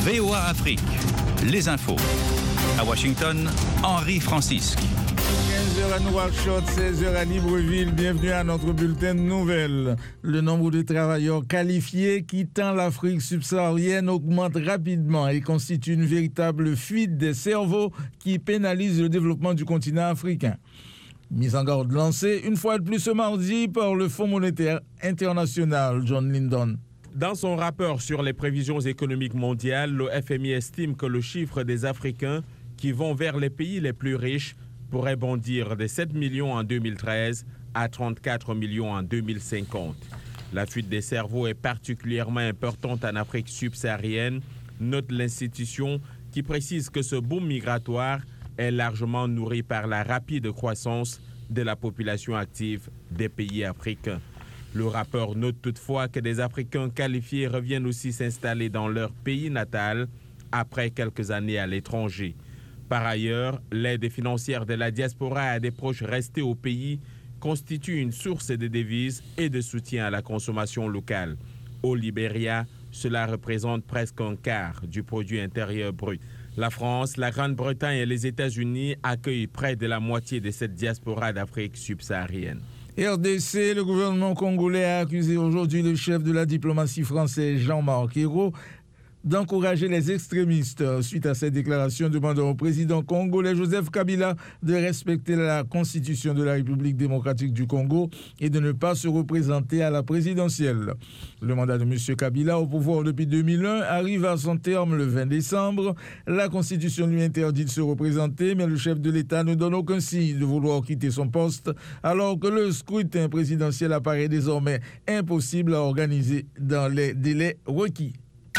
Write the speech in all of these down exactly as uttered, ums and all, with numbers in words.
V O A Afrique, les infos. À Washington, Henri Francisque. quinze heures à Nouakchott, seize heures à Libreville. Bienvenue à notre bulletin de nouvelles. Le nombre de travailleurs qualifiés quittant l'Afrique subsaharienne augmente rapidement et constitue une véritable fuite des cerveaux qui pénalise le développement du continent africain. Mise en garde lancée une fois de plus ce mardi par le Fonds monétaire international, John Lyndon. Dans son rapport sur les prévisions économiques mondiales, le F M I estime que le chiffre des Africains qui vont vers les pays les plus riches pourrait bondir de sept millions en deux mille treize à trente-quatre millions en deux mille cinquante. La fuite des cerveaux est particulièrement importante en Afrique subsaharienne, note l'institution qui précise que ce boom migratoire est largement nourri par la rapide croissance de la population active des pays africains. Le rapport note toutefois que des Africains qualifiés reviennent aussi s'installer dans leur pays natal après quelques années à l'étranger. Par ailleurs, l'aide financière de la diaspora à des proches restés au pays constitue une source de devises et de soutien à la consommation locale. Au Libéria, cela représente presque un quart du produit intérieur brut. La France, la Grande-Bretagne et les États-Unis accueillent près de la moitié de cette diaspora d'Afrique subsaharienne. R D C, le gouvernement congolais a accusé aujourd'hui le chef de la diplomatie française Jean-Marc Ayrault d'encourager les extrémistes. Suite à cette déclaration demandant au président congolais Joseph Kabila de respecter la constitution de la République démocratique du Congo et de ne pas se représenter à la présidentielle. Le mandat de M. Kabila au pouvoir depuis deux mille un arrive à son terme le vingt décembre. La constitution lui interdit de se représenter, mais le chef de l'État ne donne aucun signe de vouloir quitter son poste, alors que le scrutin présidentiel apparaît désormais impossible à organiser dans les délais requis.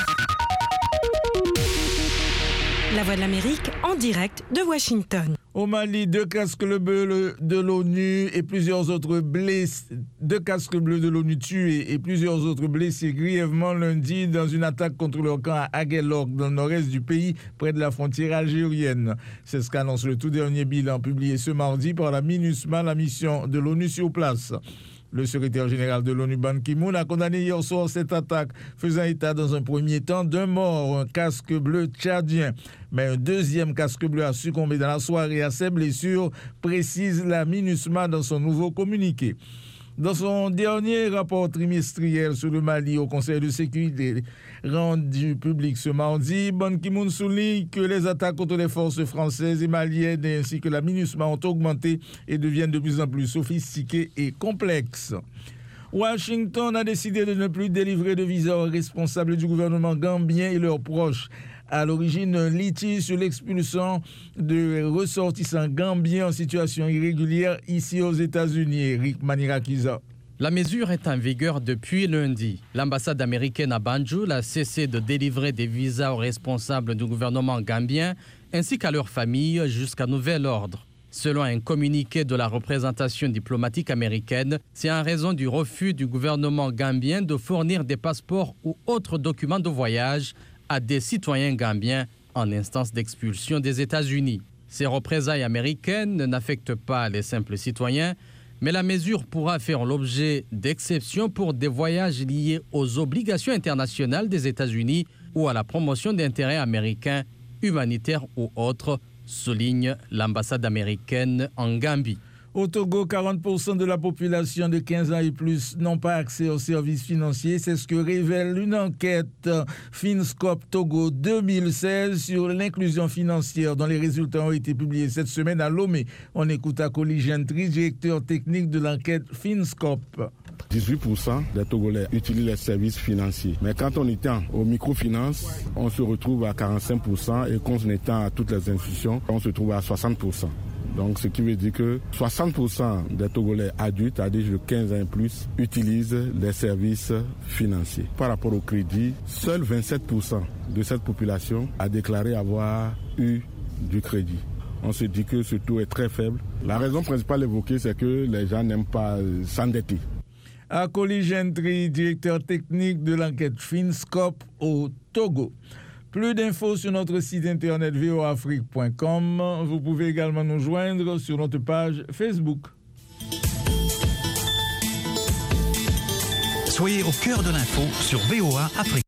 La Voix de l'Amérique en direct de Washington. Au Mali, deux casques bleus de l'ONU et plusieurs autres blessés, deux casques bleus de l'ONU tués et plusieurs autres blessés grièvement lundi dans une attaque contre leur camp à Aguelorg dans le nord-est du pays, près de la frontière algérienne. C'est ce qu'annonce le tout dernier bilan publié ce mardi par la MINUSMA, la mission de l'ONU sur place. Le secrétaire général de l'ONU, Ban Ki-moon, a condamné hier soir cette attaque, faisant état dans un premier temps d'un mort, un casque bleu tchadien. Mais un deuxième casque bleu a succombé dans la soirée à ses blessures, précise la MINUSMA dans son nouveau communiqué. Dans son dernier rapport trimestriel sur le Mali au Conseil de sécurité rendu public ce mardi, Ban Ki-moon souligne que les attaques contre les forces françaises et maliennes ainsi que la MINUSMA ont augmenté et deviennent de plus en plus sophistiquées et complexes. Washington a décidé de ne plus délivrer de visa aux responsables du gouvernement gambien et leurs proches. À l'origine d'un litige sur l'expulsion de ressortissants gambiens en situation irrégulière ici aux États-Unis. Eric Manirakiza. La mesure est en vigueur depuis lundi. L'ambassade américaine à Banjul a cessé de délivrer des visas aux responsables du gouvernement gambien ainsi qu'à leurs familles jusqu'à nouvel ordre. Selon un communiqué de la représentation diplomatique américaine, c'est en raison du refus du gouvernement gambien de fournir des passeports ou autres documents de voyage à des citoyens gambiens en instance d'expulsion des États-Unis. Ces représailles américaines n'affectent pas les simples citoyens, mais la mesure pourra faire l'objet d'exceptions pour des voyages liés aux obligations internationales des États-Unis ou à la promotion d'intérêts américains, humanitaires ou autres, souligne l'ambassade américaine en Gambie. Au Togo, quarante pour cent de la population de quinze ans et plus n'ont pas accès aux services financiers. C'est ce que révèle une enquête Finscope Togo deux mille seize sur l'inclusion financière dont les résultats ont été publiés cette semaine à Lomé. On écoute Akoli Gentry, directeur technique de l'enquête Finscope. dix-huit pour cent des Togolais utilisent les services financiers. Mais quand on étend aux microfinances, on se retrouve à quarante-cinq pour cent et quand on étend à toutes les institutions, on se trouve à soixante pour cent. Donc, ce qui veut dire que soixante pour cent des Togolais adultes à l'âge de quinze ans et plus utilisent les services financiers. Par rapport au crédit, seuls vingt-sept pour cent de cette population a déclaré avoir eu du crédit. On se dit que ce taux est très faible. La raison principale évoquée, c'est que les gens n'aiment pas s'endetter. Akoli Gentry, directeur technique de l'enquête Finscope au Togo. Plus d'infos sur notre site internet v o afrique point com. Vous pouvez également nous joindre sur notre page Facebook. Soyez au cœur de l'info sur V O A Afrique.